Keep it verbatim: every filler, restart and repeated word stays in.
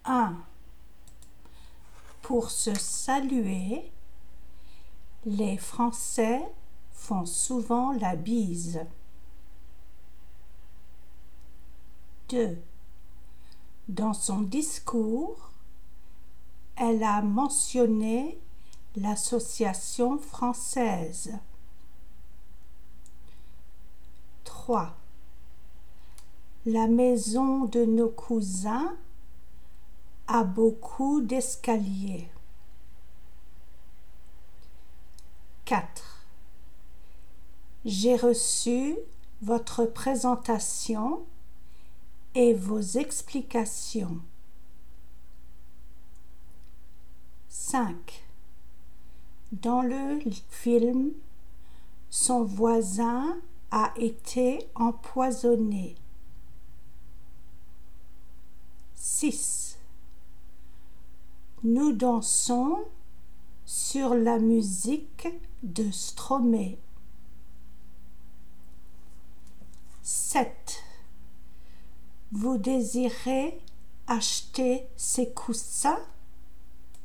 un. Pour se saluer, les Français font souvent la bise. deux. Dans son discours, elle a mentionné l'association française. trois. La maison de nos cousins a beaucoup d'escaliers. quatre. J'ai reçu votre présentation et vos explications. cinq. Dans le film, son voisin a été empoisonné. six. Nous dansons sur la musique de Stromae. sept. Vous désirez acheter ces coussins ?